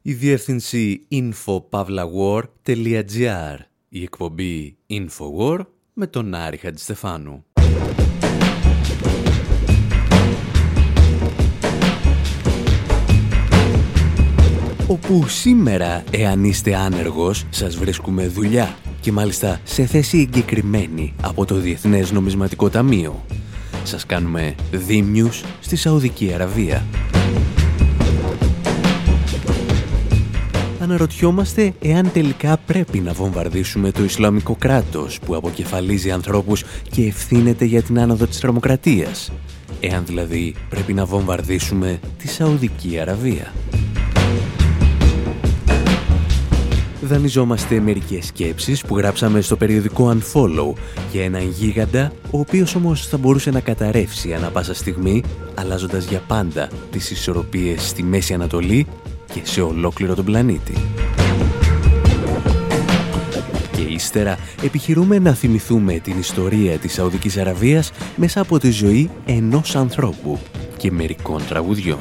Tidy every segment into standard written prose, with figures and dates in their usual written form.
Η διεύθυνση info.pavlawar.gr. Η εκπομπή Infowar με τον Άρη Χατζηστεφάνου. Όπου σήμερα, εάν είστε άνεργος, σας βρίσκουμε δουλειά και μάλιστα σε θέση εγκεκριμένη από το Διεθνές Νομισματικό Ταμείο. Σας κάνουμε δήμιους στη Σαουδική Αραβία. Αναρωτιόμαστε εάν τελικά πρέπει να βομβαρδίσουμε το Ισλαμικό κράτος που αποκεφαλίζει ανθρώπους και ευθύνεται για την άνοδο της τρομοκρατίας. Εάν δηλαδή πρέπει να βομβαρδίσουμε τη Σαουδική Αραβία. Δανειζόμαστε μερικές σκέψεις που γράψαμε στο περιοδικό Unfollow για έναν γίγαντα, ο οποίος όμως θα μπορούσε να καταρρεύσει ανά πάσα στιγμή, αλλάζοντας για πάντα τις ισορροπίες στη Μέση Ανατολή και σε ολόκληρο τον πλανήτη. Και ύστερα επιχειρούμε να θυμηθούμε την ιστορία της Σαουδικής Αραβίας μέσα από τη ζωή ενός ανθρώπου και μερικών τραγουδιών.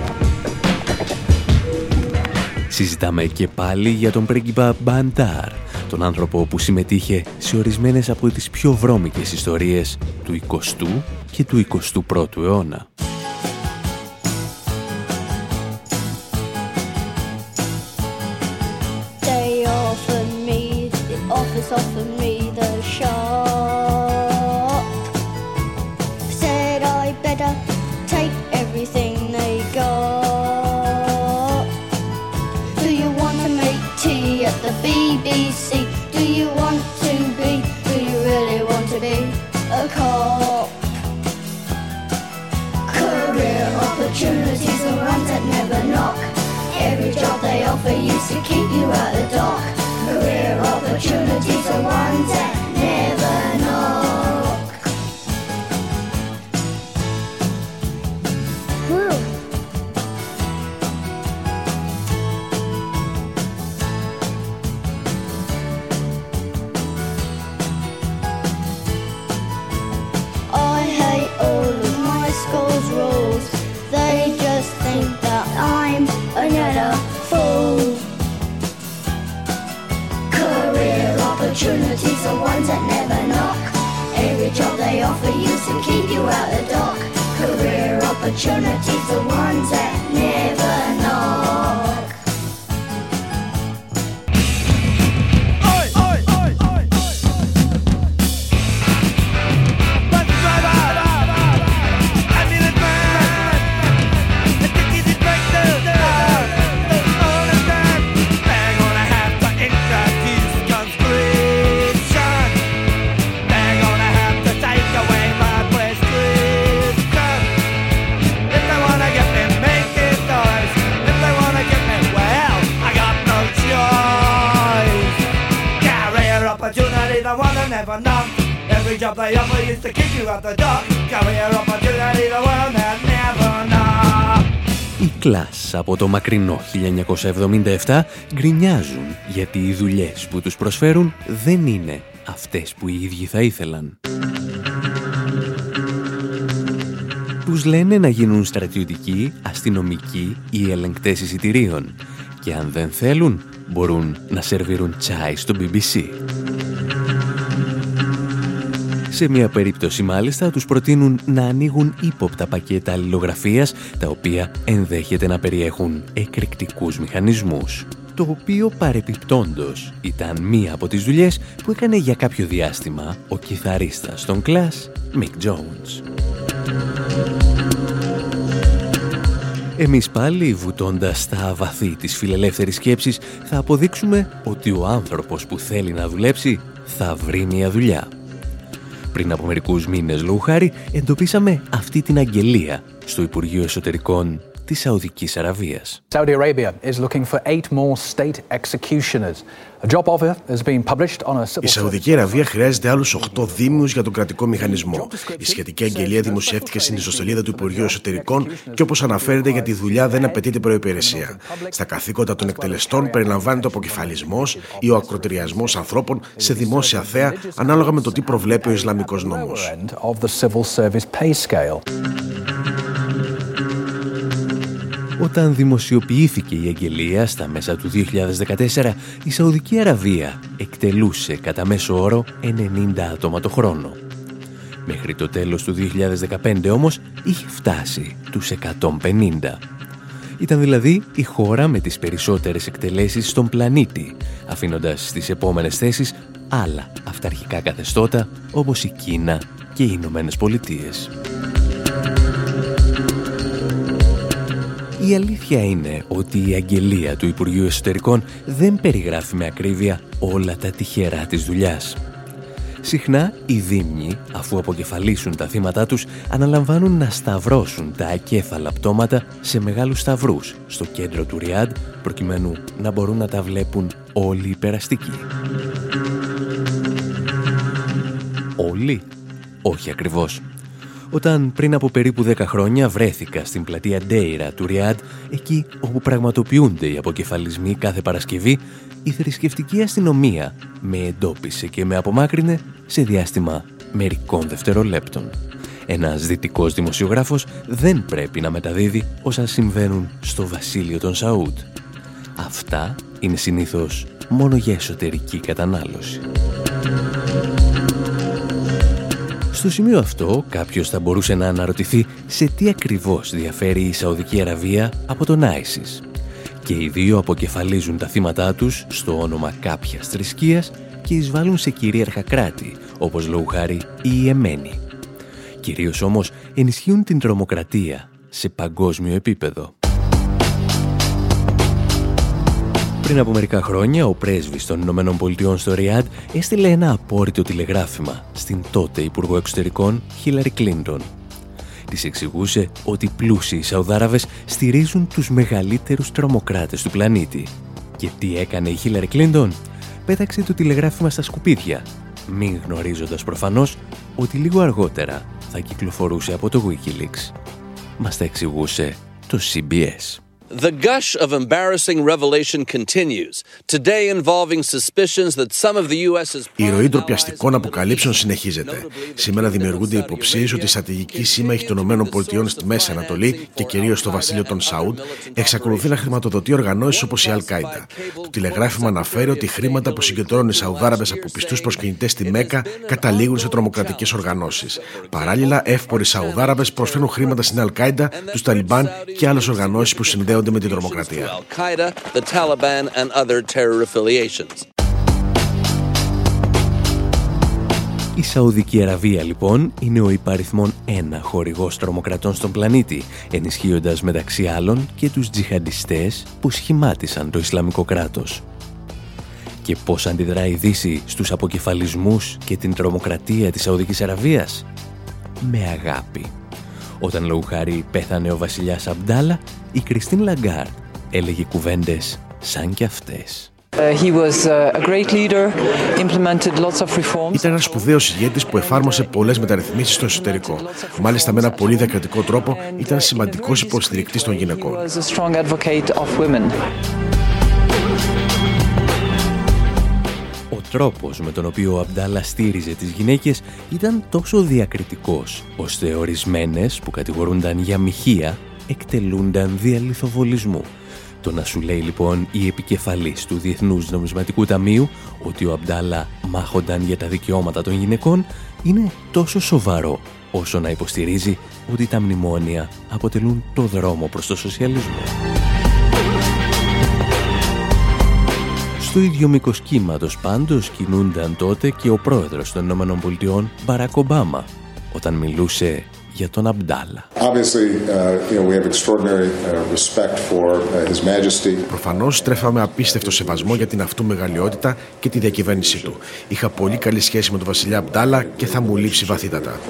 Συζητάμε και πάλι για τον πρίγκιπα Μπαντάρ, τον άνθρωπο που συμμετείχε σε ορισμένες από τις πιο βρώμικες ιστορίες του 20ου και του 21ου αιώνα. To keep you at the dock. Career opportunities are ones that never knock. Woo. I hate all of my school's rules. They just think that I'm another fool. Opportunities are ones that never knock. Every job they offer you to keep you out the dock. Career opportunities are ones that never knock. Oi, oi, oi, oi, oi. Bus driver, ambulance man, the ticket breakdown. All the time, they're gonna have to introduce conscription. They're gonna have to take away my prescription. If they wanna get me making noise, if they wanna get me, well, I got no choice. Career opportunity, the one I never knock. Every job they offer is to keep you at the dock. Career opportunity, the one that never knock. Οι Clash από το μακρινό 1977 γκρινιάζουν γιατί οι δουλειές που τους προσφέρουν δεν είναι αυτές που οι ίδιοι θα ήθελαν. Τους λένε να γίνουν στρατιωτικοί, αστυνομικοί ή ελεγκτές εισιτηρίων και αν δεν θέλουν μπορούν να σερβίρουν τσάι στο BBC. Σε μια περίπτωση μάλιστα τους προτείνουν να ανοίγουν ύποπτα πακέτα αλληλογραφίας τα οποία ενδέχεται να περιέχουν εκρηκτικούς μηχανισμούς. Το οποίο παρεπιπτόντος ήταν μία από τις δουλειές που έκανε για κάποιο διάστημα ο κιθαρίστας των Clash, Mick Jones. Εμείς πάλι, βουτώντας στα βαθύ της φιλελεύθερης σκέψης, θα αποδείξουμε ότι ο άνθρωπος που θέλει να δουλέψει θα βρει μια δουλειά. Πριν από μερικούς μήνες, λόγου χάρη, εντοπίσαμε αυτή την αγγελία στο Υπουργείο Εσωτερικών της Σαουδικής Αραβίας. Saudi Arabia is looking for 8 more state executioners. A job offer has been published on a civil. Η Σαουδική Αραβία χρειάζεται άλλους 8 δήμιους για τον κρατικό μηχανισμό. Η σχετική αγγελία δημοσιεύτηκε στην ιστοσελίδα του Υπουργείου Εσωτερικών και όπως αναφέρεται για τη δουλειά δεν απαιτείται προϋπηρεσία. Στα καθήκοντα των εκτελεστών περιλαμβάνεται ο αποκεφαλισμός ή ο ακροτηριασμός ανθρώπων σε δημόσια θέα ανάλογα με το τι προβλέπει ο Ισλαμικός νόμος. Όταν δημοσιοποιήθηκε η αγγελία στα μέσα του 2014, η Σαουδική Αραβία εκτελούσε κατά μέσο όρο 90 άτομα το χρόνο. Μέχρι το τέλος του 2015 όμως είχε φτάσει τους 150. Ήταν δηλαδή η χώρα με τις περισσότερες εκτελέσεις στον πλανήτη, αφήνοντας στις επόμενες θέσεις άλλα αυταρχικά καθεστώτα όπως η Κίνα και οι Ηνωμένες Πολιτείες. Η αλήθεια είναι ότι η αγγελία του Υπουργείου Εσωτερικών δεν περιγράφει με ακρίβεια όλα τα τυχερά της δουλειάς. Συχνά οι δήμοι, αφού αποκεφαλίσουν τα θύματά τους, αναλαμβάνουν να σταυρώσουν τα ακέφαλα πτώματα σε μεγάλους σταυρούς στο κέντρο του Ριάντ, προκειμένου να μπορούν να τα βλέπουν όλοι οι περαστικοί. Όλοι? Όχι ακριβώς. Όταν πριν από περίπου 10 χρόνια βρέθηκα στην πλατεία Ντέιρα του Ριάντ, εκεί όπου πραγματοποιούνται οι αποκεφαλισμοί κάθε Παρασκευή, η θρησκευτική αστυνομία με εντόπισε και με απομάκρυνε σε διάστημα μερικών δευτερολέπτων. Ένας δυτικός δημοσιογράφος δεν πρέπει να μεταδίδει όσα συμβαίνουν στο βασίλειο των Σαούντ. Αυτά είναι συνήθως μόνο για εσωτερική κατανάλωση. Στο σημείο αυτό, κάποιος θα μπορούσε να αναρωτηθεί σε τι ακριβώς διαφέρει η Σαουδική Αραβία από τον ISIS. Και οι δύο αποκεφαλίζουν τα θύματά τους στο όνομα κάποιας θρησκείας και εισβάλλουν σε κυρίαρχα κράτη, όπως λόγου χάρη η Ιεμένη. Κυρίως όμως ενισχύουν την τρομοκρατία σε παγκόσμιο επίπεδο. Πριν από μερικά χρόνια, ο πρέσβης των Ηνωμένων Πολιτειών στο Ριάντ έστειλε ένα απόρριτο τηλεγράφημα στην τότε Υπουργό Εξωτερικών Χίλαρη Κλίντον. Της εξηγούσε ότι οι πλούσιοι Σαουδάραβες στηρίζουν τους μεγαλύτερους τρομοκράτες του πλανήτη. Και τι έκανε η Χίλαρη Κλίντον? Πέταξε το τηλεγράφημα στα σκουπίδια, μην γνωρίζοντας προφανώς ότι λίγο αργότερα θα κυκλοφορούσε από το Wikileaks. Μας τα εξηγούσε το CBS. The gush of embarrassing revelation continues, today involving suspicions that some of the U.S.'s... Η ροή ντροπιαστικών αποκαλύψεων συνεχίζεται. Σήμερα δημιουργούνται υποψίες ότι η στρατηγική σύμμαχη των ΗΠΑ στη Μέση Ανατολή και κυρίως στο βασίλειο των Σαούντ εξακολουθεί να χρηματοδοτεί οργανώσεις όπως η Αλ-Κάιντα. Το τηλεγράφημα αναφέρει ότι χρήματα που συγκεντρώνουν οι Σαουδάραβες από πιστούς προσκυνητές στη Μέκα καταλήγουν σε τρομοκρατικές οργανώσεις. Παράλληλα, εύποροι Σαουδάραβες προσφέρουν χρήματα στην Αλ-Κάιντα, τους Ταλιμπάν και άλλες οργανώσεις που συνδέονται με την τρομοκρατία. Η Σαουδική Αραβία λοιπόν είναι ο υπαριθμόν ένα χορηγός τρομοκρατών στον πλανήτη, ενισχύοντας μεταξύ άλλων και τους τζιχαντιστές που σχημάτισαν το Ισλαμικό κράτος. Και πώς αντιδρά η Δύση στους αποκεφαλισμούς και την τρομοκρατία της Σαουδικής Αραβίας? Με αγάπη. Όταν λόγου χάρη πέθανε ο βασιλιάς Αμπντάλα, η Κριστίν Λαγκάρντ έλεγε κουβέντες σαν κι αυτές. Ήταν ένας σπουδαίος ηγέτης που εφάρμοσε πολλές μεταρρυθμίσεις στο εσωτερικό. Μάλιστα με ένα πολύ διακριτικό τρόπο ήταν σημαντικός υποστηρικτής των γυναικών. Ο τρόπος με τον οποίο ο Αμπντάλα στήριζε τις γυναίκες ήταν τόσο διακριτικός, ώστε ορισμένες που κατηγορούνταν για μοιχεία εκτελούνταν δια λιθοβολισμού. Το να σου λέει λοιπόν η επικεφαλής του Διεθνούς Νομισματικού Ταμείου ότι ο Αμπντάλα μάχονταν για τα δικαιώματα των γυναικών είναι τόσο σοβαρό όσο να υποστηρίζει ότι τα μνημόνια αποτελούν το δρόμο προς το σοσιαλισμό. Στο ίδιο μήκος κύματος πάντως κινούνταν τότε και ο πρόεδρος των ΗΠΑ, Μπαράκ Ομπάμα, όταν μιλούσε για τον Αμπντάλα. Προφανώς στρέφαμε απίστευτο σεβασμό για την αυτού μεγαλειότητα και τη διακυβέρνησή του. Είχα πολύ καλή σχέση με τον βασιλιά Αμπντάλα και θα μου λείψει βαθύτατα.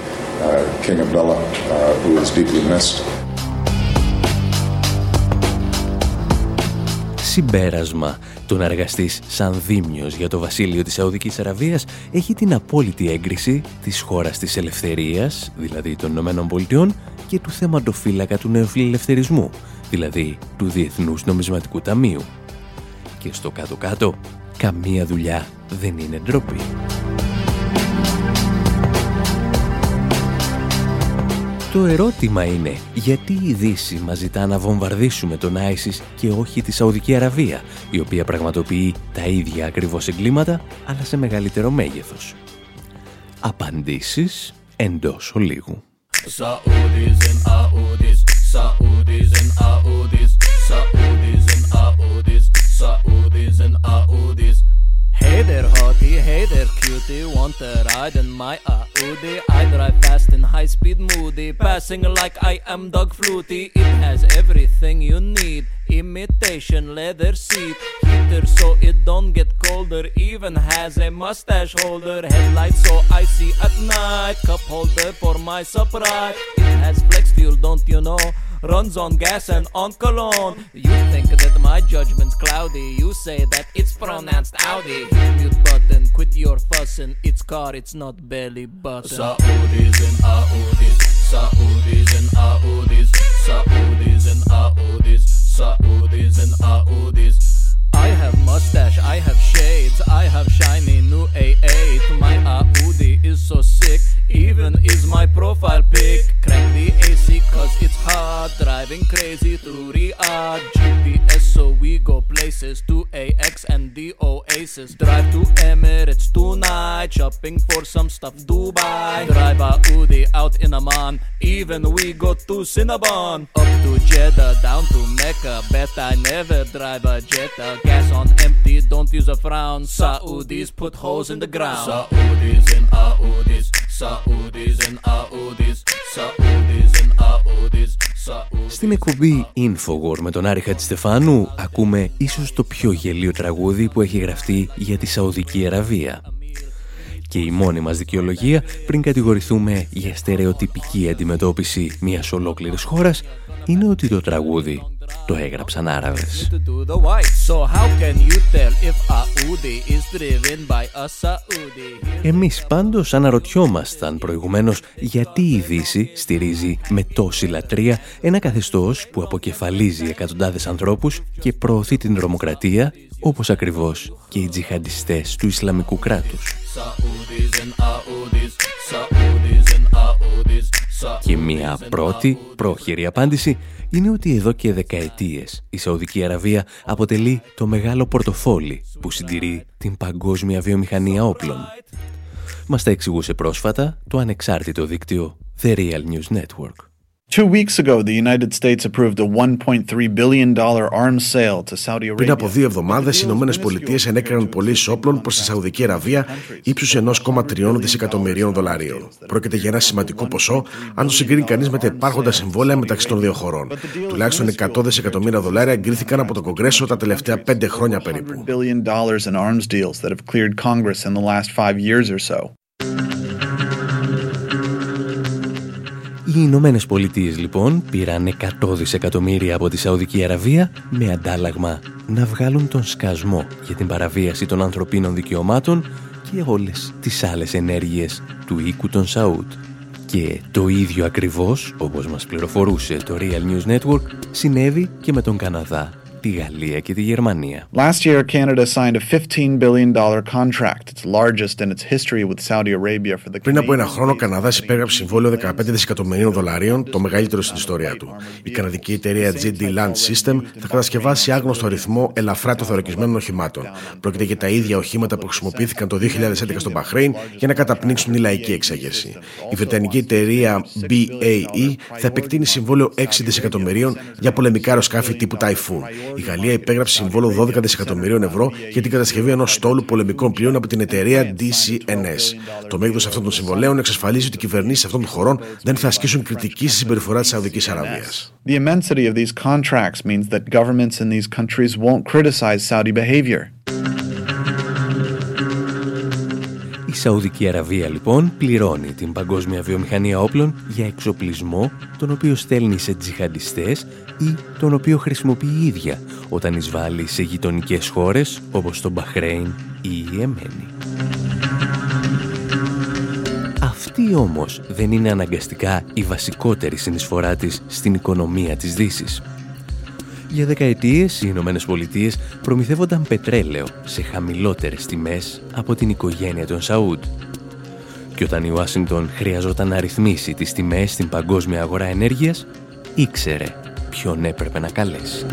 Συμπέρασμα, το να εργαστείς σαν δήμιος για το βασίλειο της Σαουδικής Αραβίας έχει την απόλυτη έγκριση της χώρας της ελευθερίας, δηλαδή των Ηνωμένων Πολιτειών, και του θεματοφύλακα του νεοφιλελευθερισμού, δηλαδή του Διεθνούς Νομισματικού Ταμείου. Και στο κάτω-κάτω, καμία δουλειά δεν είναι ντροπή. Το ερώτημα είναι γιατί η Δύση μας ζητά να βομβαρδίσουμε τον ISIS και όχι τη Σαουδική Αραβία, η οποία πραγματοποιεί τα ίδια ακριβώς εγκλήματα, αλλά σε μεγαλύτερο μέγεθος. Απαντήσεις εντός ολίγου. Saudis and Audis, Saudis and Audis, Saudis and Audis, Saudis and Audis. Hey there hottie, hey there cutie, want a ride in my Audi? I drive fast and high speed moody, passing like I am Doug Flutie. It has everything you need, imitation leather seat, heater so it don't get colder, even has a mustache holder, headlights so I see at night, cup holder for my surprise. It has flex fuel, don't you know? Runs on gas and on cologne. You think that my judgment's cloudy, you say that it's pronounced Audi. Hit mute button, quit your fussing, it's car, it's not belly button. Saudis and Audis, Saudis and Audis, Saudis and Audis, Saudis and Audis. I have mustache, I have shades, I have shiny new A8. My Audi is so sick, even is my profile pic. Crank the AC cause it's hot, driving crazy through Riyadh. GPS so we go places, to AX and the Oasis. Drive to Emirates tonight, shopping for some stuff Dubai. Drive Audi out in Amman, even we go to Cinnabon. Up to Jeddah, down to Mecca, bet I never drive a Jetta. Gas on empty, don't use a frown. Saudis put holes in the ground. Saudis and Audis, Saudis and Audis, Saudis and Audis. Στην εκπομπή Infowar με τον Άρη Χατζηστεφάνου ακούμε ίσως το πιο γελίο τραγούδι που έχει γραφτεί για τη Σαουδική Αραβία. Και η μόνη μας δικαιολογία πριν κατηγορηθούμε για στερεοτυπική αντιμετώπιση μιας ολόκληρης χώρας είναι ότι το τραγούδι το έγραψαν Άραβες. Εμείς πάντως αναρωτιόμασταν προηγουμένως γιατί η Δύση στηρίζει με τόση λατρεία ένα καθεστώς που αποκεφαλίζει εκατοντάδες ανθρώπους και προωθεί την τρομοκρατία, όπως ακριβώς και οι τζιχαντιστές του Ισλαμικού κράτους. Και μια πρώτη, πρόχειρη απάντηση είναι ότι εδώ και δεκαετίες η Σαουδική Αραβία αποτελεί το μεγάλο πορτοφόλι που συντηρεί την παγκόσμια βιομηχανία όπλων. Μας τα εξηγούσε πρόσφατα το ανεξάρτητο δίκτυο The Real News Network. 2 weeks ago, the United States approved a $1.3 billion arms sale to Saudi Arabia. Πριν από 2 εβδομάδες, οι Ηνωμένες Πολιτείες ενέκριναν πωλήσεις όπλων προς τη Σαουδική Αραβία ύψους $1,3 δισεκατομμυρίων. Πρόκειται για ένα σημαντικό ποσό, αν το συγκρίνει κανείς με τα υπάρχοντα συμβόλαια μεταξύ των δύο χωρών. Τουλάχιστον $100 δισεκατομμύρια εγκρίθηκαν από το Κογκρέσο τα τελευταία 5 χρόνια περίπου. Οι Ηνωμένες Πολιτείες λοιπόν πήραν 100 δισεκατομμύρια από τη Σαουδική Αραβία με αντάλλαγμα να βγάλουν τον σκασμό για την παραβίαση των ανθρωπίνων δικαιωμάτων και όλες τις άλλες ενέργειες του οίκου των Σαούτ. Και το ίδιο ακριβώς, όπως μας πληροφορούσε το Real News Network, συνέβη και με τον Καναδά, τη Γαλλία και τη Γερμανία. Last year, Canada signed a $15 billion contract, its largest in its history with Saudi Arabia for the. Πριν από ένα χρόνο, ο Καναδάς υπέγραψε συμβόλαιο $15 δισεκατομμυρίων, το μεγαλύτερο στην ιστορία του. Η καναδική εταιρεία GD Land System θα κατασκευάσει άγνωστο αριθμό ελαφρά τεθωρακισμένων οχημάτων. Πρόκειται για τα ίδια οχήματα που χρησιμοποιήθηκαν το 2011 στο Μπαχρέιν για να καταπνίξουν η λαϊκή εξέγερση. Η βρετανική εταιρεία BAE θα επεκτείνει συμβόλαιο 6 δισεκατομμυρίων για πολεμικά αεροσκάφη τύπου Typhoon. Η Γαλλία υπέγραψε συμβόλαιο 12 δισεκατομμυρίων ευρώ για την κατασκευή ενός στόλου πολεμικών πλοίων από την εταιρεία DCNS. Το μέγεθος αυτών των συμβολέων εξασφαλίζει ότι οι κυβερνήσεις αυτών των χωρών δεν θα ασκήσουν κριτική στη συμπεριφορά της Σαουδικής Αραβίας. The immensity of these contracts means that governments in these countries won't criticize Saudi behavior. Η Σαουδική Αραβία λοιπόν πληρώνει την παγκόσμια βιομηχανία όπλων για εξοπλισμό τον οποίο στέλνει σε τζιχαντιστές ή τον οποίο χρησιμοποιεί η ίδια όταν εισβάλλει σε γειτονικές χώρες όπως το Μπαχρέιν ή η Ιεμένη. Αυτή όμως δεν είναι αναγκαστικά η βασικότερη συνεισφορά της στην οικονομία της Δύσης. Για δεκαετίες οι Ηνωμένες Πολιτείες προμηθεύονταν πετρέλαιο σε χαμηλότερες τιμές από την οικογένεια των Σαούντ. Και όταν η Ουάσιγκτον χρειαζόταν να ρυθμίσει τις τιμές στην παγκόσμια αγορά ενέργειας, ήξερε ποιον έπρεπε να καλέσει.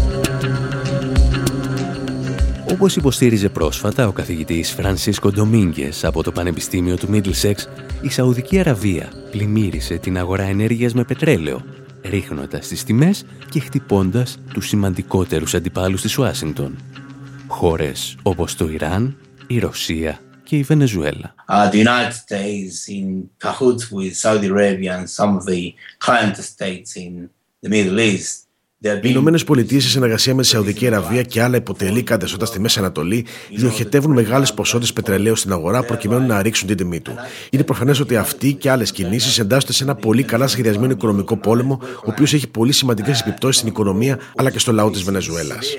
Όπως υποστήριζε πρόσφατα ο καθηγητής Φρανσίσκο Ντομίνγκες από το Πανεπιστήμιο του Μίντλσεξ, η Σαουδική Αραβία πλημμύρισε την αγορά ενέργειας με πετρέλαιο, ρίχνοντας τις τιμές και χτυπώντας τους σημαντικότερους αντιπάλους της Ουάσιγκτον. Χώρες όπως το Ιράν, η Ρωσία και η Βενεζουέλα. The United States in cahoots with Saudi Arabia and some of the client states in the Middle East. Οι Ηνωμένες Πολιτείες, σε συνεργασία με τη Σαουδική Αραβία και άλλα υποτελή καθεστώτα στη Μέση Ανατολή, διοχετεύουν μεγάλες ποσότητες πετρελαίου στην αγορά προκειμένου να ρίξουν την τιμή του. Είναι προφανές ότι αυτοί και άλλες κινήσεις εντάσσονται σε ένα πολύ καλά σχεδιασμένο οικονομικό πόλεμο, ο οποίος έχει πολύ σημαντικές επιπτώσεις στην οικονομία αλλά και στο λαό της Βενεζουέλας.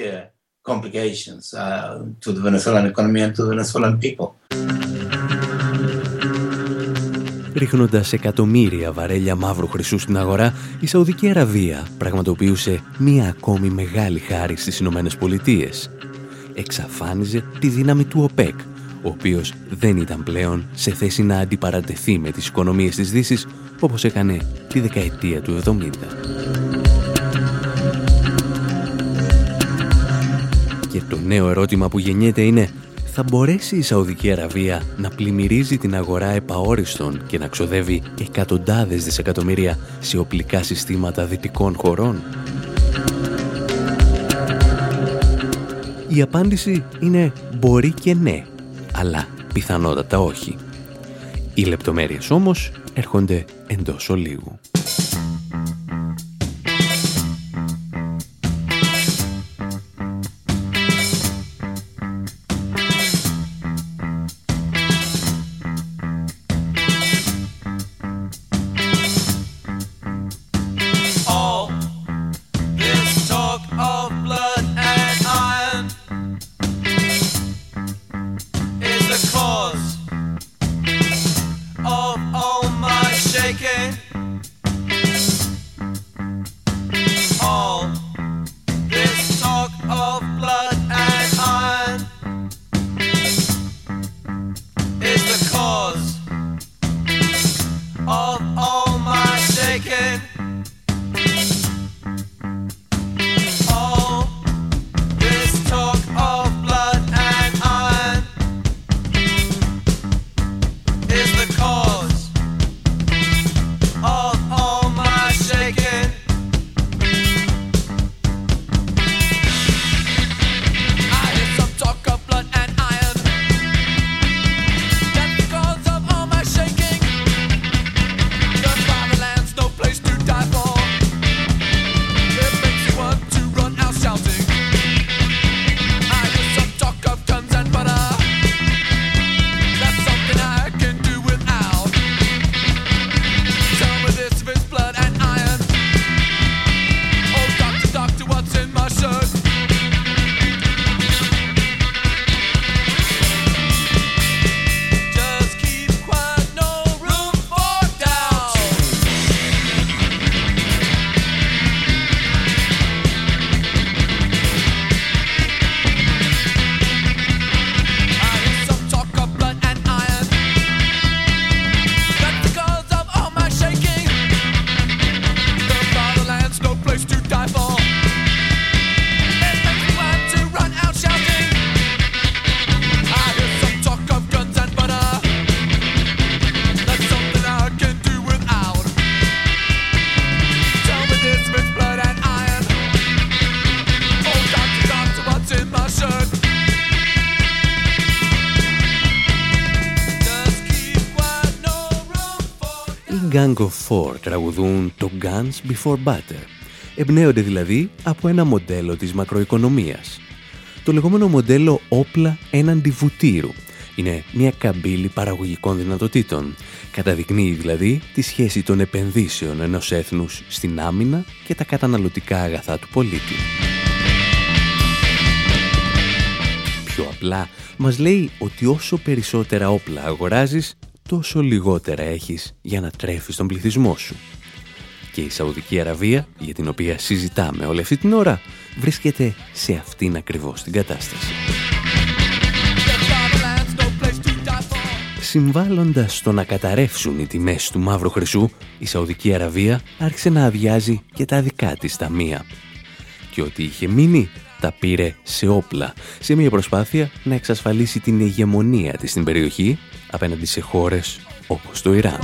Ρίχνοντας εκατομμύρια βαρέλια μαύρου χρυσού στην αγορά, η Σαουδική Αραβία πραγματοποιούσε μία ακόμη μεγάλη χάρη στις Ηνωμένες Πολιτείες. Εξαφάνιζε τη δύναμη του ΟΠΕΚ, ο οποίος δεν ήταν πλέον σε θέση να αντιπαρατεθεί με τις οικονομίες της Δύσης, όπως έκανε τη δεκαετία του 70. Και το νέο ερώτημα που γεννιέται είναι: θα μπορέσει η Σαουδική Αραβία να πλημμυρίζει την αγορά επαόριστον και να ξοδεύει εκατοντάδες δισεκατομμύρια σε οπλικά συστήματα δυτικών χωρών? Η απάντηση είναι μπορεί και ναι, αλλά πιθανότατα όχι. Οι λεπτομέρειες όμως έρχονται εντός ολίγου. Gang of Four τραγουδούν το Guns Before Butter. Εμπνέονται δηλαδή από ένα μοντέλο της μακροοικονομίας. Το λεγόμενο μοντέλο όπλα έναντι βουτύρου. Είναι μια καμπύλη παραγωγικών δυνατοτήτων. Καταδεικνύει δηλαδή τη σχέση των επενδύσεων ενός έθνους στην άμυνα και τα καταναλωτικά αγαθά του πολίτη. Πιο απλά, μας λέει ότι όσο περισσότερα όπλα αγοράζεις, τόσο λιγότερα έχεις για να τρέφεις τον πληθυσμό σου. Και η Σαουδική Αραβία, για την οποία συζητάμε όλη αυτή την ώρα, βρίσκεται σε αυτήν ακριβώς την κατάσταση. Συμβάλλοντας στο να καταρρεύσουν οι τιμές του μαύρου χρυσού, η Σαουδική Αραβία άρχισε να αδειάζει και τα δικά της ταμεία. Και ό,τι είχε μείνει τα πήρε σε όπλα, σε μια προσπάθεια να εξασφαλίσει την ηγεμονία της στην περιοχή απέναντι σε χώρες όπως το Ιράν.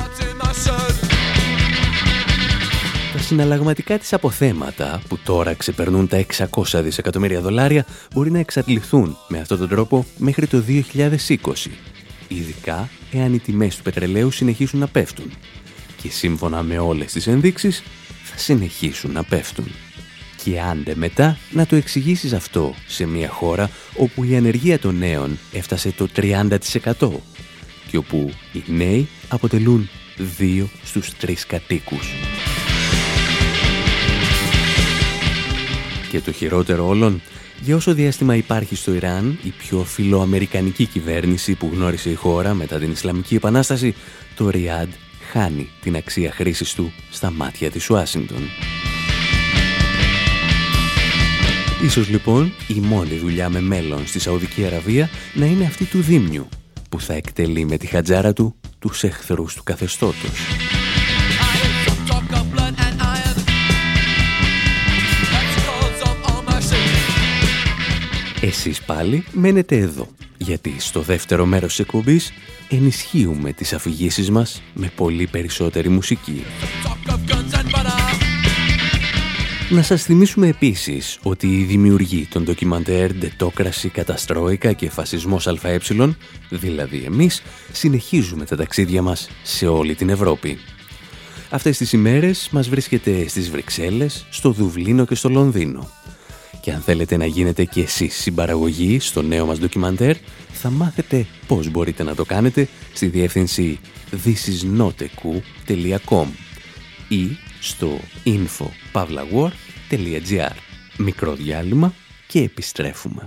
Τα συναλλαγματικά της αποθέματα, που τώρα ξεπερνούν τα 600 δισεκατομμύρια δολάρια, μπορεί να εξαντληθούν με αυτόν τον τρόπο μέχρι το 2020, ειδικά εάν οι τιμές του πετρελαίου συνεχίσουν να πέφτουν. Και σύμφωνα με όλες τις ενδείξεις, θα συνεχίσουν να πέφτουν. Και άντε μετά να το εξηγήσεις αυτό σε μια χώρα όπου η ανεργία των νέων έφτασε το 30% και όπου οι νέοι αποτελούν 2 στους 3 κατοίκους. Και το χειρότερο όλων, για όσο διάστημα υπάρχει στο Ιράν η πιο φιλοαμερικανική κυβέρνηση που γνώρισε η χώρα μετά την Ισλαμική Επανάσταση, το Ριάντ χάνει την αξία χρήσης του στα μάτια της Ουάσιγκτον. Ίσως λοιπόν η μόνη δουλειά με μέλλον στη Σαουδική Αραβία να είναι αυτή του Δήμιου, που θα εκτελεί με τη χατζάρα του τους εχθρούς του καθεστώτος. Εσείς πάλι μένετε εδώ, γιατί στο δεύτερο μέρος της εκπομπής ενισχύουμε τις αφηγήσεις μας με πολύ περισσότερη μουσική. Να σας θυμίσουμε επίσης ότι οι δημιουργοί των ντοκιμαντέρ «Ντετόκραση, Καταστρόικα» και «Φασισμός ΑΕ», δηλαδή εμείς, συνεχίζουμε τα ταξίδια μας σε όλη την Ευρώπη. Αυτές τις ημέρες μας βρίσκεται στις Βρυξέλλες, στο Δουβλίνο και στο Λονδίνο. Και αν θέλετε να γίνετε και εσείς συμπαραγωγή στο νέο μας ντοκιμαντέρ, θα μάθετε πώς μπορείτε να το κάνετε στη διεύθυνση thisisnoteku.com ή στο info.pavlawar.gr. Μικρό διάλειμμα και επιστρέφουμε.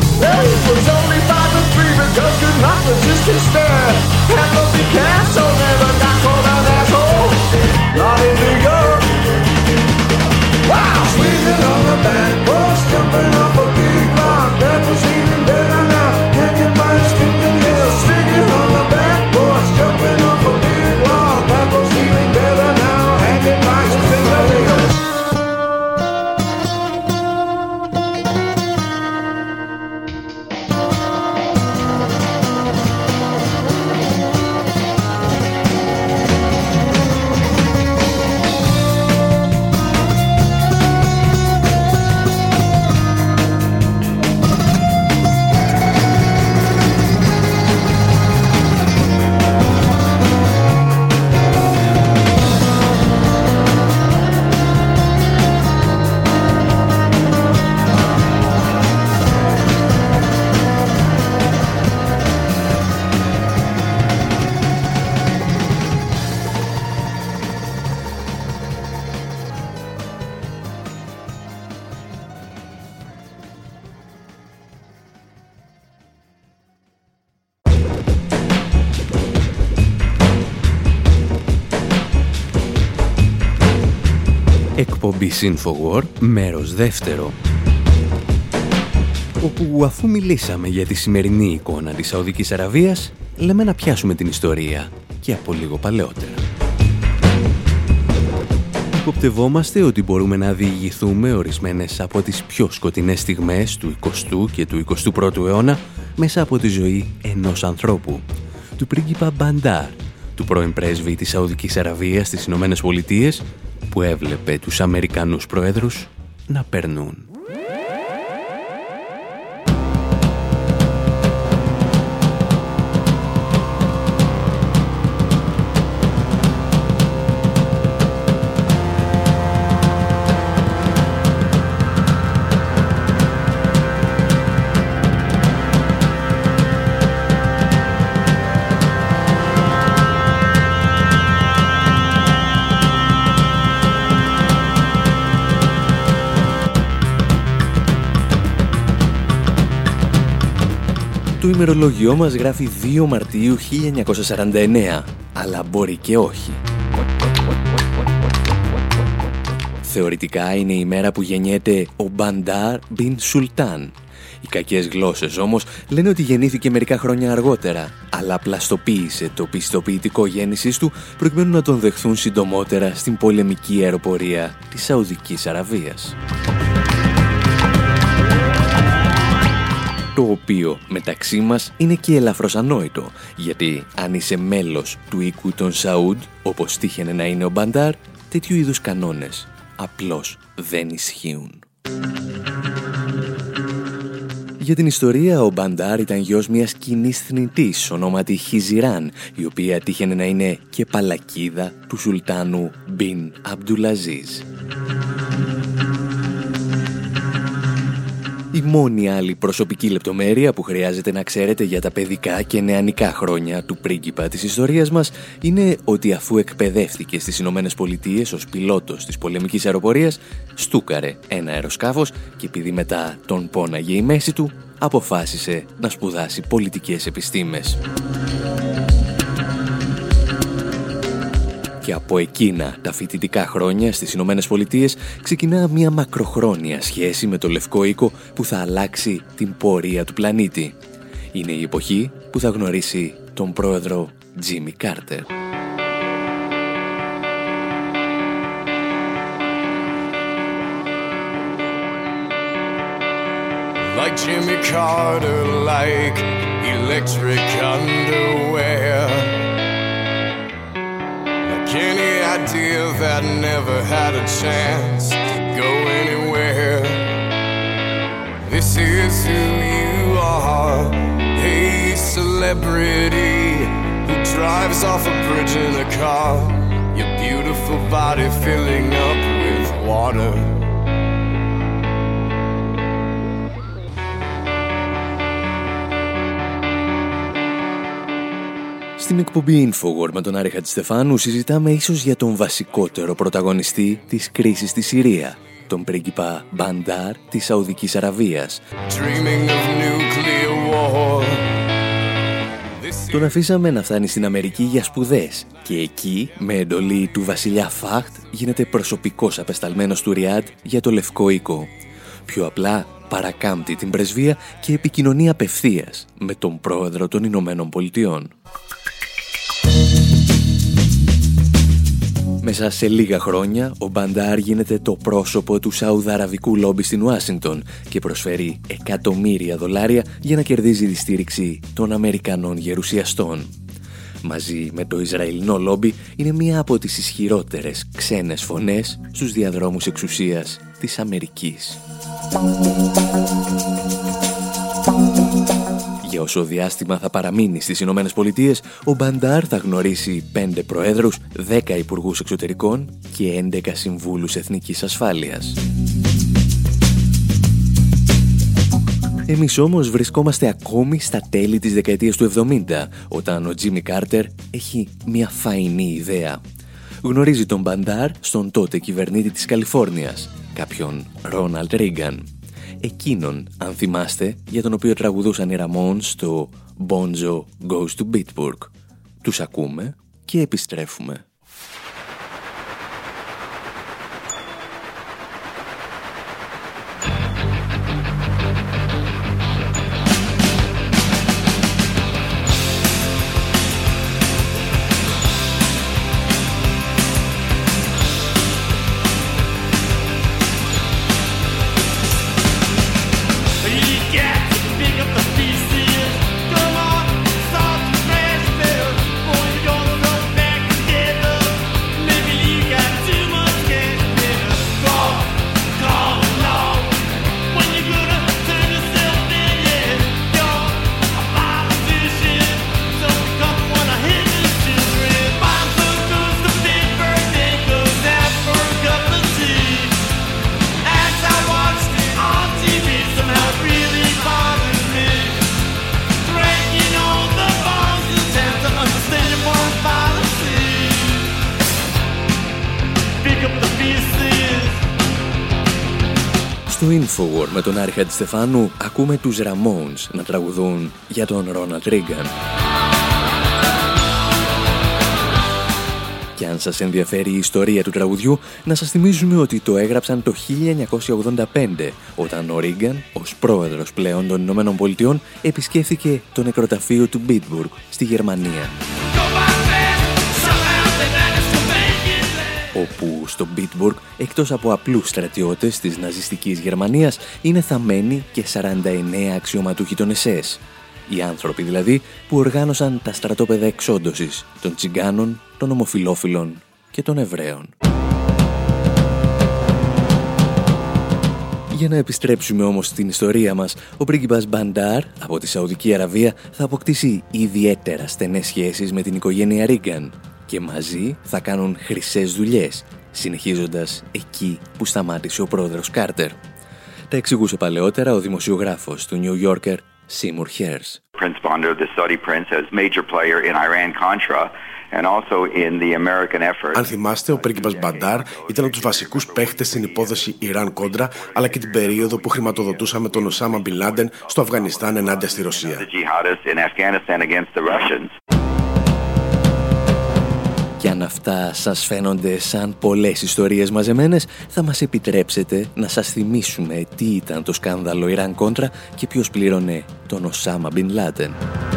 Was only 5 and 3 because could not resist his stare. Pablo Picasso. εκπομπή Infowar, μέρος δεύτερο, όπου αφού μιλήσαμε για τη σημερινή εικόνα της Σαουδικής Αραβίας, λέμε να πιάσουμε την ιστορία και από λίγο παλαιότερα. Υποπτευόμαστε ότι μπορούμε να διηγηθούμε ορισμένες από τις πιο σκοτεινές στιγμές του 20ου και του 21ου αιώνα μέσα από τη ζωή ενός ανθρώπου, του πρίγκιπα Μπαντάρ, του πρώην πρέσβη της Σαουδικής Αραβίας στις Ηνωμένες Πολιτείες, που έβλεπε τους Αμερικανούς προέδρους να περνούν. Το ημερολόγιό μας γράφει 2 Μαρτίου 1949, αλλά μπορεί και όχι. Θεωρητικά είναι η μέρα που γεννιέται ο Μπαντάρ Μπιν Σουλτάν. Οι κακές γλώσσες όμως λένε ότι γεννήθηκε μερικά χρόνια αργότερα, αλλά πλαστοποίησε το πιστοποιητικό γέννησης του προκειμένου να τον δεχθούν συντομότερα στην πολεμική αεροπορία της Σαουδικής Αραβίας. Το οποίο μεταξύ μας είναι και ελαφρώς ανόητο, γιατί αν είσαι μέλος του οίκου των Σαούντ, όπως τύχαινε να είναι ο Μπαντάρ, τέτοιου είδους κανόνες απλώς δεν ισχύουν. Για την ιστορία, ο Μπαντάρ ήταν γιος μιας κοινής θνητής ονόματι Χιζιράν, η οποία τύχαινε να είναι και παλακίδα του Σουλτάνου Μπιν Αμπντουλαζίζ. Η μόνη άλλη προσωπική λεπτομέρεια που χρειάζεται να ξέρετε για τα παιδικά και νεανικά χρόνια του πρίγκιπα της ιστορίας μας είναι ότι αφού εκπαιδεύτηκε στις Ηνωμένες Πολιτείες ως πιλότος της πολεμικής αεροπορίας, στούκαρε ένα αεροσκάφος και επειδή μετά τον πόναγε η μέση του, αποφάσισε να σπουδάσει πολιτικές επιστήμες. Και από εκείνα τα φοιτητικά χρόνια στις Ηνωμένες Πολιτείες ξεκινά μια μακροχρόνια σχέση με το Λευκό Οίκο που θα αλλάξει την πορεία του πλανήτη. Είναι η εποχή που θα γνωρίσει τον πρόεδρο Τζίμι Κάρτερ. Like Jimmy Carter, like electric underwear. Any idea that never had a chance to go anywhere. This is who you are, a celebrity who drives off a bridge in a car, your beautiful body filling up with water. Στην εκπομπή Infowar με τον Άρη Χατζηστεφάνου συζητάμε ίσως για τον βασικότερο πρωταγωνιστή της κρίσης στη Συρία, τον πρίγκιπα Μπαντάρ της Σαουδικής Αραβίας. Τον αφήσαμε να φτάνει στην Αμερική για σπουδές και εκεί, με εντολή του βασιλιά Φάχτ, γίνεται προσωπικός απεσταλμένος του Ριάντ για το Λευκό Οίκο. Πιο απλά, παρακάμπτει την πρεσβεία και επικοινωνεί απευθείας με τον πρόεδρο των Ηνωμένων Πολιτειών. Μέσα σε λίγα χρόνια, ο Μπαντάρ γίνεται το πρόσωπο του σαουδαραβικού λόμπι στην Ουάσιγκτον και προσφέρει εκατομμύρια δολάρια για να κερδίζει τη στήριξη των Αμερικανών γερουσιαστών. Μαζί με το Ισραηλινό λόμπι είναι μία από τις ισχυρότερες ξένες φωνές στους διαδρόμους εξουσίας της Αμερικής. Για όσο διάστημα θα παραμείνει στις Ηνωμένες Πολιτείες, ο Μπαντάρ θα γνωρίσει 5 προέδρους, 10 υπουργούς εξωτερικών και 11 συμβούλους εθνικής ασφάλειας. Εμείς όμως βρισκόμαστε ακόμη στα τέλη της δεκαετίας του 70, όταν ο Τζίμι Κάρτερ έχει μια φαϊνή ιδέα. Γνωρίζει τον Μπαντάρ στον τότε κυβερνήτη της Καλιφόρνιας, κάποιον Ρόναλντ Ρίγκαν. Εκείνον, αν θυμάστε, για τον οποίο τραγουδούσαν οι Ramones στο Bonzo Goes to Bitburg. Τους ακούμε και επιστρέφουμε. Στο Infowar με τον Άρη Χατζηστεφάνου ακούμε τους Ramones να τραγουδούν για τον Ρόναλντ Ρίγκαν. Και αν σας ενδιαφέρει η ιστορία του τραγουδιού, να σας θυμίζουμε ότι το έγραψαν το 1985, όταν ο Ρίγκαν, ως πρόεδρος πλέον των Ηνωμένων Πολιτειών, επισκέφθηκε το νεκροταφείο του Bitburg στη Γερμανία. Όπου στο Bitburg, εκτός από απλούς στρατιώτες της ναζιστικής Γερμανίας, είναι θαμμένοι και 49 αξιωματούχοι των SS. Οι άνθρωποι δηλαδή που οργάνωσαν τα στρατόπεδα εξόντωσης των Τσιγκάνων, των ομοφυλόφιλων και των Εβραίων. Για να επιστρέψουμε όμως στην ιστορία μας, ο πρίγκιπας Μπαντάρ από τη Σαουδική Αραβία θα αποκτήσει ιδιαίτερα στενές σχέσεις με την οικογένεια Ρίγκαν και μαζί θα κάνουν χρυσές δουλειές, συνεχίζοντας εκεί που σταμάτησε ο πρόεδρος Κάρτερ. Τα εξηγούσε παλαιότερα ο δημοσιογράφος του New Yorker Seymour Hersh. Prince Bandar, the Saudi prince, as major player in Iran-Contra and also in the American effort. Αν θυμάστε, ο πρίγκιπας Μπαντάρ ήταν από τους βασικούς παίχτες στην υπόθεση Ιράν-Κόντρα, αλλά και την περίοδο που χρηματοδοτούσαμε τον Οσάμα Μπιν Λάντεν στο Αφγανιστάν ενάντια στη Ρωσία. Και αν αυτά σας φαίνονται σαν πολλές ιστορίες μαζεμένες, θα μας επιτρέψετε να σας θυμίσουμε τι ήταν το σκάνδαλο Ιράν-Κόντρα και ποιος πλήρωνε τον Οσάμα Μπιν Λάντεν.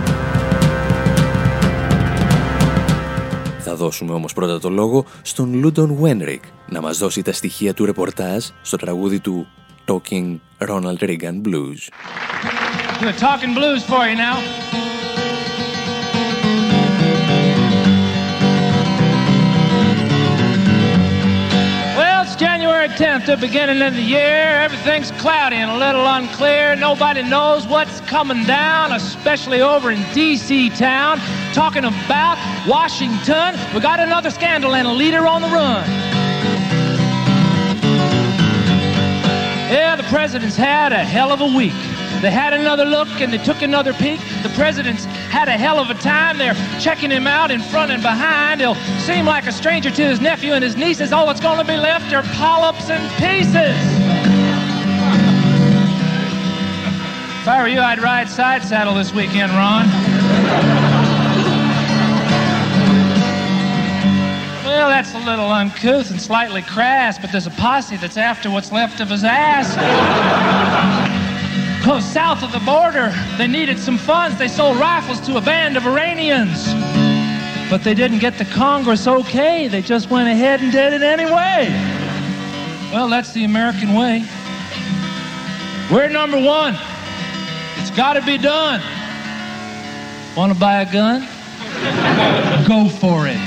Θα δώσουμε όμως πρώτα το λόγο στον Λούντον Βένρικ να μας δώσει τα στοιχεία του ρεπορτάζ στο τραγούδι του Talking Ronald Reagan Blues. The Talking Blues for you now. January 10th, the beginning of the year. Everything's cloudy and a little unclear. Nobody knows what's coming down, especially over in D.C. town. Talking about Washington, we got another scandal and a leader on the run. Yeah, the president's had a hell of a week. They had another look and they took another peek. The president's had a hell of a time. They're checking him out in front and behind. He'll seem like a stranger to his nephew and his nieces. All that's going to be left are polyps and pieces. If I were you, I'd ride side saddle this weekend, Ron. Well, that's a little uncouth and slightly crass, but there's a posse that's after what's left of his ass. Because south of the border, they needed some funds. They sold rifles to a band of Iranians. But they didn't get the Congress okay. They just went ahead and did it anyway. Well, that's the American way. We're number one. It's got to be done. Want to buy a gun? Go for it.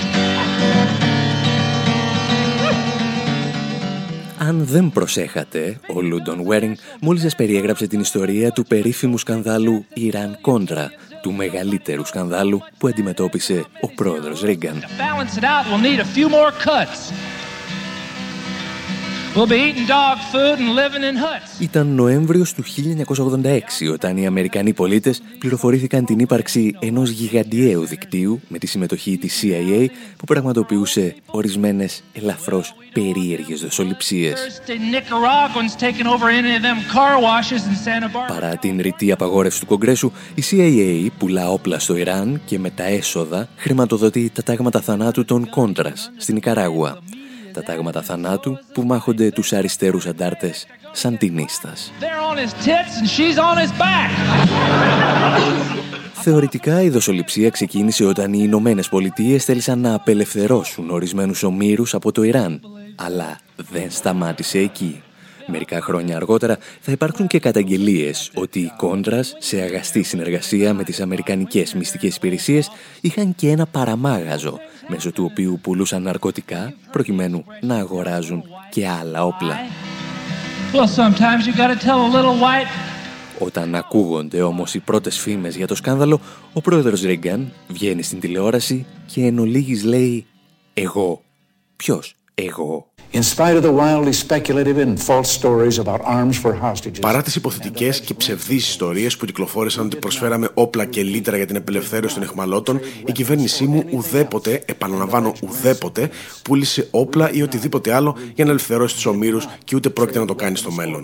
Αν δεν προσέχατε, ο Λούντον Βέρινγκ μόλις σας περιέγραψε την ιστορία του περίφημου σκανδάλου Ιράν-Κόντρα, του μεγαλύτερου σκανδάλου που αντιμετώπισε ο πρόεδρος Ρίγκαν. Ήταν Νοέμβριος του 1986 όταν οι Αμερικανοί πολίτες πληροφορήθηκαν την ύπαρξη ενός γιγαντιαίου δικτύου με τη συμμετοχή της CIA που πραγματοποιούσε ορισμένες ελαφρώς περίεργες δοσοληψίες. Παρά την ρητή απαγόρευση του Κογκρέσου, η CIA πουλά όπλα στο Ιράν και με τα έσοδα χρηματοδοτεί τα τάγματα θανάτου των Κόντρας στην Νικαράγουα. Τα τάγματα θανάτου που μάχονται τους αριστερούς αντάρτες σαντινίστας. Θεωρητικά η δοσοληψία ξεκίνησε όταν οι Ηνωμένες Πολιτείες θέλησαν να απελευθερώσουν ορισμένους ομήρους από το Ιράν, αλλά δεν σταμάτησε εκεί. Μερικά χρόνια αργότερα θα υπάρξουν και καταγγελίες ότι οι Κόντρας, σε αγαστή συνεργασία με τις αμερικανικές μυστικές υπηρεσίες, είχαν και ένα παραμάγαζο, μέσω του οποίου πουλούσαν ναρκωτικά προκειμένου να αγοράζουν και άλλα όπλα. Όταν ακούγονται όμως οι πρώτες φήμες για το σκάνδαλο, ο πρόεδρος Ρίγκαν βγαίνει στην τηλεόραση και εν ολίγης λέει «Εγώ». Ποιος? Εγώ. Παρά τις υποθετικές και ψευδείς ιστορίες που κυκλοφόρησαν ότι προσφέραμε όπλα και λύτρα για την απελευθέρωση των αιχμαλώτων, η κυβέρνησή μου ουδέποτε, επαναλαμβάνω ουδέποτε, πούλησε όπλα ή οτιδήποτε άλλο για να ελευθερώσει τους ομήρους και ούτε πρόκειται να το κάνει στο μέλλον.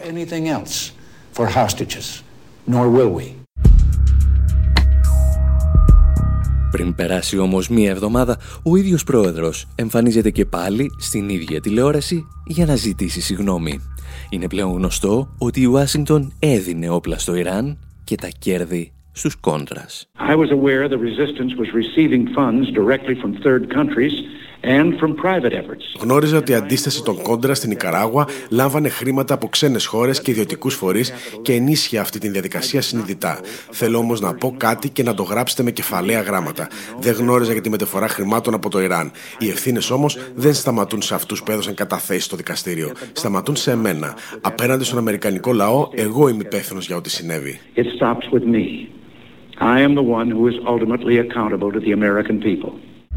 Πριν περάσει όμως μία εβδομάδα, ο ίδιος πρόεδρος εμφανίζεται και πάλι στην ίδια τηλεόραση για να ζητήσει συγγνώμη. Είναι πλέον γνωστό ότι η Ουάσιγκτον έδινε όπλα στο Ιράν και τα κέρδη στους κόντρας. I was aware the resistance was receiving funds directly from third countries and from private efforts. Γνώριζα ότι η αντίσταση των κόντρα στην Νικαράγουα λάμβανε χρήματα από ξένες χώρες και ιδιωτικούς φορείς και ενίσχυε αυτή τη διαδικασία συνειδητά. Θέλω όμως να πω κάτι και να το γράψετε με κεφαλαία γράμματα. Δεν γνώριζα για τη μεταφορά χρημάτων από το Ιράν. Οι ευθύνες όμως δεν σταματούν σε αυτούς που έδωσαν καταθέσεις στο δικαστήριο. Σταματούν σε εμένα. Απέναντι στον αμερικανικό λαό, εγώ είμαι υπεύθυνος για ό,τι συνέβη. It stops with me. I am the one who is ultimately accountable to the American people.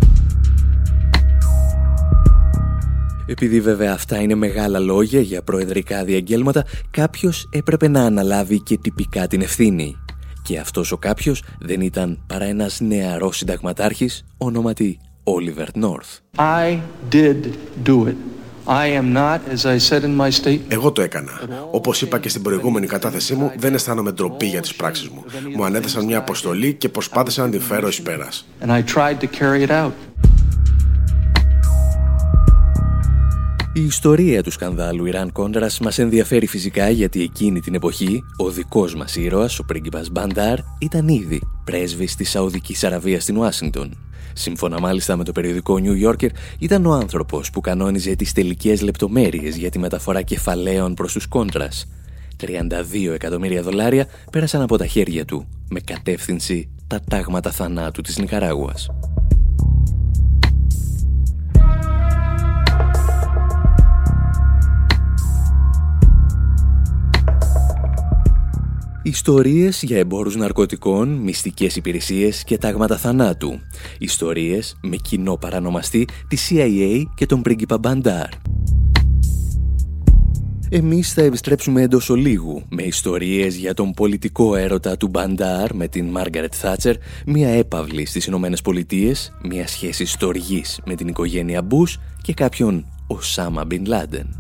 Επειδή βέβαια αυτά είναι μεγάλα λόγια για προεδρικά διαγγέλματα, κάποιος έπρεπε να αναλάβει και τυπικά την ευθύνη. Και αυτός ο κάποιος δεν ήταν παρά ένας νεαρός συνταγματάρχης, ονόματι Oliver North. I did do it. I am not, as I said in my statement. Εγώ το έκανα. Όπως είπα και στην προηγούμενη κατάθεσή μου, δεν αισθάνομαι ντροπή για τις πράξεις μου. Μου ανέθεσαν μια αποστολή και προσπάθησα να την φέρω εις πέρας. And I tried to carry it out. Η ιστορία του σκανδάλου Ιράν-Κόντρας μας ενδιαφέρει φυσικά γιατί εκείνη την εποχή ο δικός μας ήρωας, ο πρίγκιπας Μπαντάρ, ήταν ήδη πρέσβης της Σαουδικής Αραβίας στην Ουάσιγκτον. Σύμφωνα μάλιστα με το περιοδικό New Yorker, ήταν ο άνθρωπος που κανόνιζε τις τελικές λεπτομέρειες για τη μεταφορά κεφαλαίων προς τους Κόντρας. $32 εκατομμύρια πέρασαν από τα χέρια του, με κατεύθυνση τα τάγματα θανάτου της Νικαράγουας. Ιστορίες για εμπόρους ναρκωτικών, μυστικές υπηρεσίες και τάγματα θανάτου. Ιστορίες με κοινό παρανομαστή τη CIA και τον πρίγκιπα Μπαντάρ. Εμείς θα επιστρέψουμε εντός ολίγου με ιστορίες για τον πολιτικό έρωτα του Μπαντάρ με την Μάργαρετ Θάτσερ, μια έπαυλη στις Ηνωμένες Πολιτείες, μια σχέση στοργής με την οικογένεια Μπούς και κάποιον Οσάμα Μπιν Λάντεν.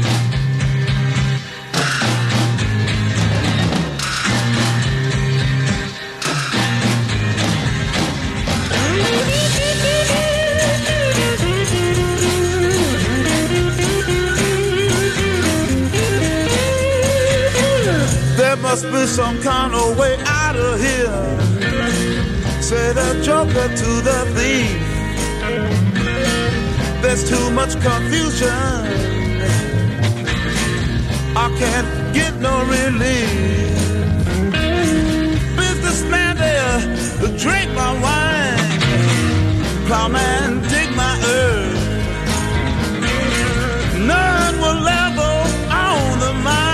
Must be some kind of way out of here. Say the joker to the thief. There's too much confusion. I can't get no relief. Businessman there, drink my wine. Plowman, dig my earth. None will level on the mind.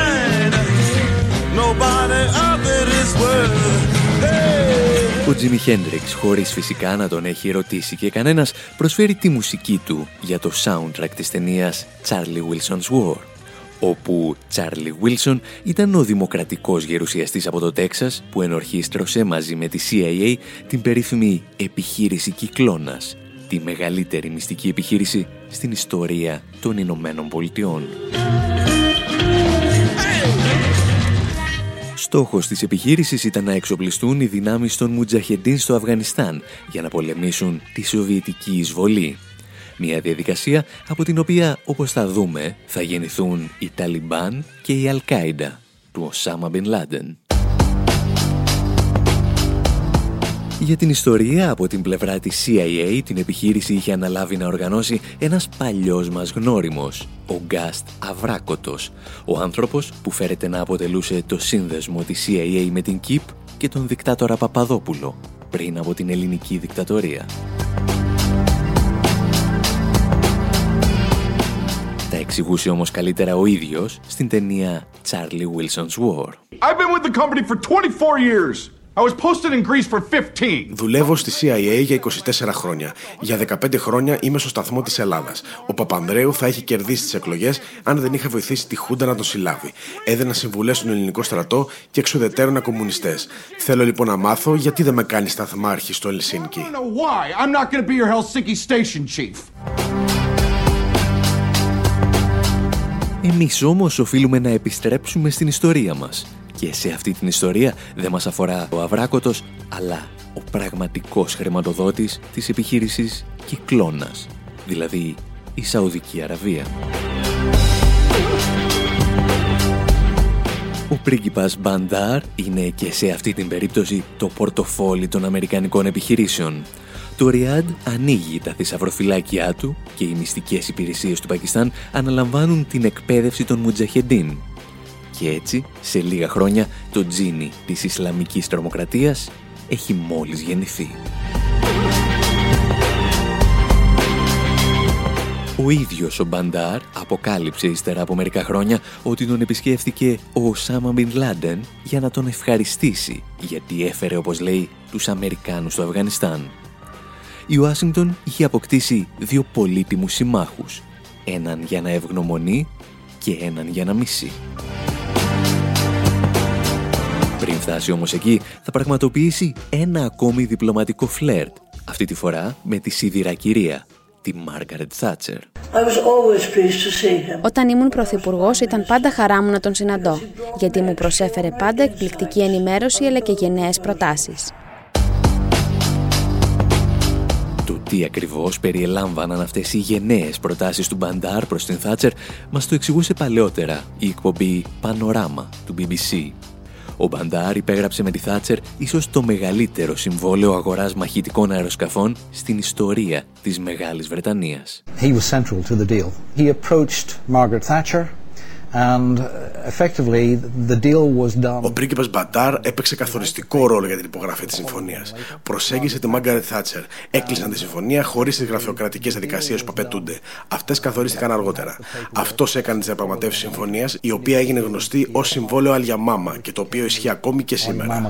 Ο Τζίμι Χέντριξ, χωρίς φυσικά να τον έχει ρωτήσει και κανένας, προσφέρει τη μουσική του για το soundtrack της ταινίας Charlie Wilson's War, όπου Charlie Wilson ήταν ο δημοκρατικός γερουσιαστής από το Τέξας που ενορχίστρωσε μαζί με τη CIA την περίφημη επιχείρηση Κυκλώνας, τη μεγαλύτερη μυστική επιχείρηση στην ιστορία των Ηνωμένων Πολιτειών. Στόχος της επιχείρησης ήταν να εξοπλιστούν οι δυνάμεις των Μουτζαχεντίν στο Αφγανιστάν για να πολεμήσουν τη Σοβιετική εισβολή. Μια διαδικασία από την οποία, όπως θα δούμε, θα γεννηθούν οι Ταλιμπάν και η Αλ-Κάιντα του Οσάμα Μπιν Λάντεν. Για την ιστορία, από την πλευρά της CIA, την επιχείρηση είχε αναλάβει να οργανώσει ένας παλιός μας γνώριμος, ο Γκάστ Αβράκοτος, ο άνθρωπος που φέρεται να αποτελούσε το σύνδεσμο της CIA με την ΚΙΠ και τον δικτάτορα Παπαδόπουλο, πριν από την ελληνική δικτατορία. Τα εξηγούσε όμως καλύτερα ο ίδιος στην ταινία Charlie Wilson's War. I've been with the company for 24 years. I was posted in Greece for 15. Δουλεύω στη CIA για 24 χρόνια. Για 15 χρόνια είμαι στο σταθμό της Ελλάδας. Ο Παπανδρέου θα είχε κερδίσει τις εκλογές αν δεν είχα βοηθήσει τη Χούντα να τον συλλάβει. Έδαινα συμβουλές στον ελληνικό στρατό και εξουδετέρωνα κομμουνιστές. Θέλω λοιπόν να μάθω γιατί δεν με κάνει σταθμάρχη στο Ελσίνκι. Εμείς όμως οφείλουμε να επιστρέψουμε στην ιστορία μας. Και σε αυτή την ιστορία δεν μας αφορά ο Αβράκοτος, αλλά ο πραγματικός χρηματοδότης της επιχείρησης Κυκλώνας, δηλαδή η Σαουδική Αραβία. Ο πρίγκιπας Μπαντάρ είναι και σε αυτή την περίπτωση το πορτοφόλι των αμερικανικών επιχειρήσεων. Το Ριάντ ανοίγει τα θησαυροφυλάκια του και οι μυστικές υπηρεσίες του Πακιστάν αναλαμβάνουν την εκπαίδευση των Μουτζαχεντίν. Και έτσι, σε λίγα χρόνια, το τζίνι της Ισλαμικής τρομοκρατίας έχει μόλις γεννηθεί. Ο ίδιος ο Μπαντάρ αποκάλυψε ύστερα από μερικά χρόνια ότι τον επισκέφθηκε ο Οσάμα Μπιν Λάντεν για να τον ευχαριστήσει γιατί έφερε, όπως λέει, τους Αμερικάνους στο Αφγανιστάν. Η Ουάσιγκτον είχε αποκτήσει δύο πολύτιμους συμμάχους, έναν για να ευγνωμονεί και έναν για να μισεί. Πριν φτάσει όμως εκεί, θα πραγματοποιήσει ένα ακόμη διπλωματικό φλερτ, αυτή τη φορά με τη σιδηρά κυρία, τη Μάργαρετ Θάτσερ. Όταν ήμουν πρωθυπουργός ήταν πάντα χαρά μου να τον συναντώ, γιατί μου προσέφερε πάντα εκπληκτική ενημέρωση αλλά και γενναίες προτάσεις. Το τι ακριβώς περιελάμβαναν αυτές οι γενναίες προτάσεις του Μπαντάρ προς την Θάτσερ μας το εξηγούσε παλαιότερα η εκπομπή Πανοράμα του BBC. Ο Μπαντάρ υπέγραψε με τη Θάτσερ ίσως το μεγαλύτερο συμβόλαιο αγοράς μαχητικών αεροσκαφών στην ιστορία της Μεγάλης Βρετανίας. He was central to the deal. He approached Margaret Thatcher and effectively the deal was done. Ο πρίγκιπας Μπαντάρ έπαιξε καθοριστικό ρόλο για την υπογραφή της συμφωνίας. Προσέγγισε τη Μάργαρετ Θάτσερ. Έκλεισαν τη συμφωνία χωρίς τις γραφειοκρατικές διαδικασίες που απαιτούνται. Αυτές καθορίστηκαν αργότερα. Αυτός έκανε τις διαπραγματεύσεις συμφωνίας, η οποία έγινε γνωστή ως συμβόλαιο Αλιαμάμα και το οποίο ισχύει ακόμη και σήμερα.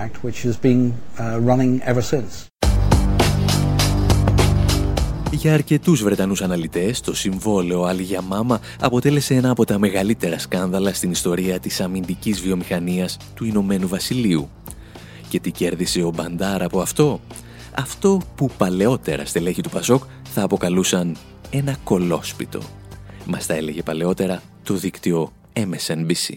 Για αρκετούς Βρετανούς αναλυτές, το συμβόλαιο Αλιαμάμα αποτέλεσε ένα από τα μεγαλύτερα σκάνδαλα στην ιστορία της αμυντικής βιομηχανίας του Ηνωμένου Βασιλείου. Και τι κέρδισε ο Μπαντάρ από αυτό? Αυτό που παλαιότερα στελέχη του Πασόκ θα αποκαλούσαν ένα κολόσπιτο. Μας τα έλεγε παλαιότερα το δίκτυο MSNBC.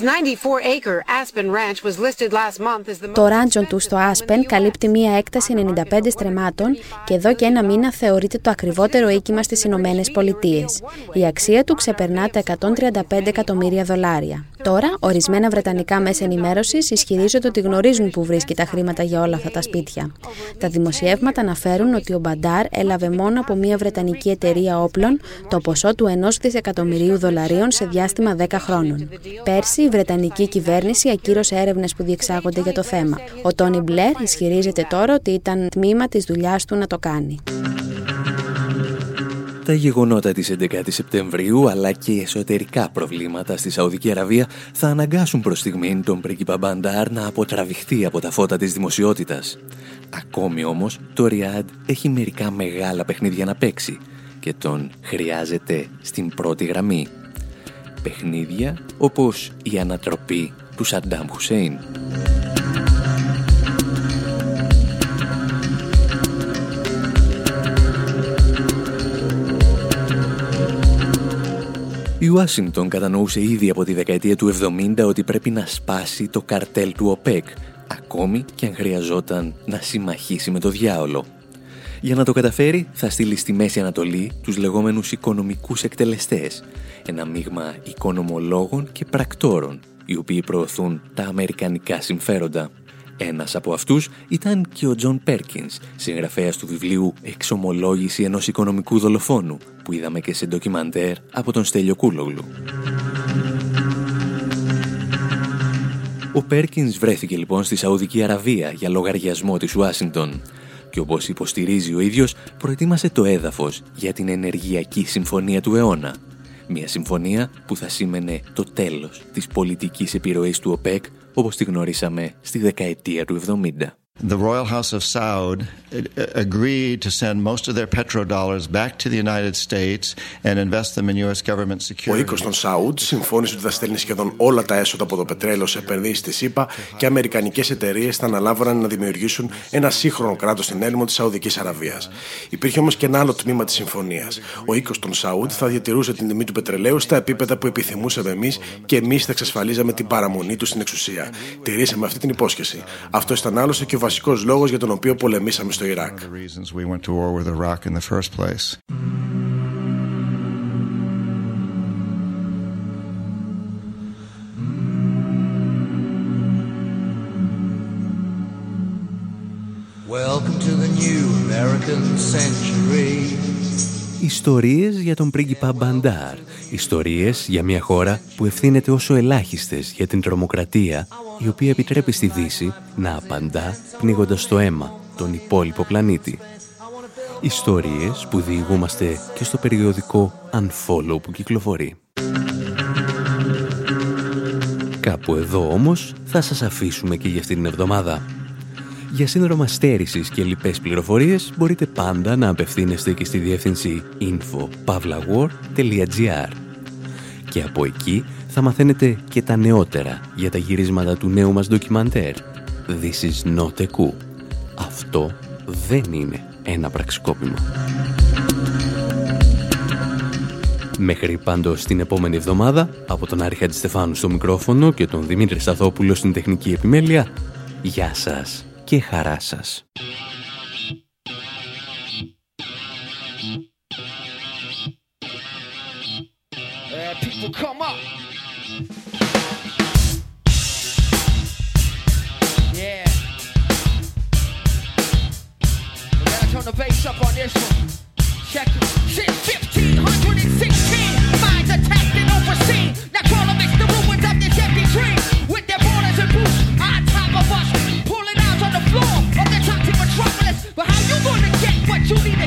Το ράντζο του στο Άσπεν καλύπτει μία έκταση 95 στρεμμάτων και εδώ και ένα μήνα θεωρείται το ακριβότερο οίκημα στις Ηνωμένες Πολιτείες. Η αξία του ξεπερνά τα $135 εκατομμύρια. Τώρα, ορισμένα βρετανικά μέσα ενημέρωσης ισχυρίζονται ότι γνωρίζουν που βρίσκει τα χρήματα για όλα αυτά τα σπίτια. Τα δημοσιεύματα αναφέρουν ότι ο Μπαντάρ έλαβε μόνο από μία βρετανική εταιρεία όπλων το ποσό του $1 δισεκατομμυρίου σε διάστημα 10 χρόνων. Πέρσι, η βρετανική κυβέρνηση ακύρωσε έρευνες που διεξάγονται για το θέμα. Ο Τόνι Μπλερ ισχυρίζεται τώρα ότι ήταν τμήμα της δουλειάς του να το κάνει. Τα γεγονότα της 11ης Σεπτεμβρίου αλλά και οι εσωτερικά προβλήματα στη Σαουδική Αραβία θα αναγκάσουν προς στιγμήν τον πρίγκιπα Μπαντάρ να αποτραβηχτεί από τα φώτα της δημοσιότητας. Ακόμη όμως το Ριάντ έχει μερικά μεγάλα παιχνίδια να παίξει και τον χρειάζεται στην πρώτη γραμμή. Παιχνίδια όπως η ανατροπή του Σαντάμ Χουσέιν. Η Ουάσιγκτον κατανοούσε ήδη από τη δεκαετία του 70 ότι πρέπει να σπάσει το καρτέλ του ΟΠΕΚ, ακόμη και αν χρειαζόταν να συμμαχίσει με το διάολο. Για να το καταφέρει θα στείλει στη Μέση Ανατολή τους λεγόμενους οικονομικούς εκτελεστές, ένα μείγμα οικονομολόγων και πρακτόρων, οι οποίοι προωθούν τα αμερικανικά συμφέροντα. Ένας από αυτούς ήταν και ο Τζον Πέρκινς, συγγραφέας του βιβλίου «Εξομολόγηση ενός οικονομικού δολοφόνου», που είδαμε και σε ντοκιμαντέρ από τον Στέλιο Κούλογλου. Ο Πέρκινς βρέθηκε λοιπόν στη Σαουδική Αραβία για λογαριασμό της Ουάσιγκτον και όπως υποστηρίζει ο ίδιος, προετοίμασε το έδαφος για την ενεργειακή συμφωνία του αιώνα. Μια συμφωνία που θα σήμαινε το τέλος της πολιτικής επιρροής του ΟΠΕΚ όπως τη γνωρίσαμε στη δεκαετία του 70. The Royal House of Saud agreed to send most of their petrodollars back to the United States and invest them in US government securities. Ο οίκος των Σαούντ συμφώνησε ότι θα στέλνει σχεδόν όλα τα έσοδα από το πετρέλαιο σε επενδύσεις στη ΣΥΠΑ και αμερικανικές εταιρείες θα αναλάβωναν να δημιουργήσουν ένα σύγχρονο κράτος στην έρημο της Σαουδικής Αραβίας. Υπήρχε όμως και ένα άλλο τμήμα της συμφωνίας. Ο οίκος των Σαούντ θα διατηρούσε την τιμή του πετρελαίου στα επίπεδα που επιθυμούσαμε εμείς και εμείς θα εξασφαλίζαμε την παραμονή του στην εξουσία. Τηρήσαμε αυτή την υπόσχεση. Αυτό ήταν άλλωστε και ο βασικός λόγος για τον οποίο πολεμήσαμε στο Ιράκ. Welcome to the new American century. Ιστορίες για τον πρίγκιπα Μπαντάρ. Ιστορίες για μια χώρα που ευθύνεται όσο ελάχιστες για την τρομοκρατία, η οποία επιτρέπει στη Δύση να απαντά πνίγοντας στο αίμα τον υπόλοιπο πλανήτη. Ιστορίες που διηγούμαστε και στο περιοδικό Unfollow που κυκλοφορεί. Κάπου εδώ όμως θα σας αφήσουμε και για αυτή την εβδομάδα. Για σύνδρομα στέρησης και λοιπές πληροφορίες μπορείτε πάντα να απευθύνεστε και στη διεύθυνση info@pavlawar.gr και από εκεί θα μαθαίνετε και τα νεότερα για τα γυρίσματα του νέου μας ντοκιμαντέρ This is not a coup. Αυτό δεν είναι ένα πραξικόπημα. Μέχρι πάντως την επόμενη εβδομάδα, από τον Άρη Χατζηστεφάνου στο μικρόφωνο και τον Δημήτρη Σταθόπουλο στην τεχνική επιμέλεια, γεια σας και χαρά σας. People come up. Yeah. We gotta turn the bass up on this one. Check it. Since 1516, minds attacked and overseen. Now call them the ruins of this empty dream. With their borders and boots on top of us, pulling out on the floor of the toxic metropolis. But how you gonna get what you need to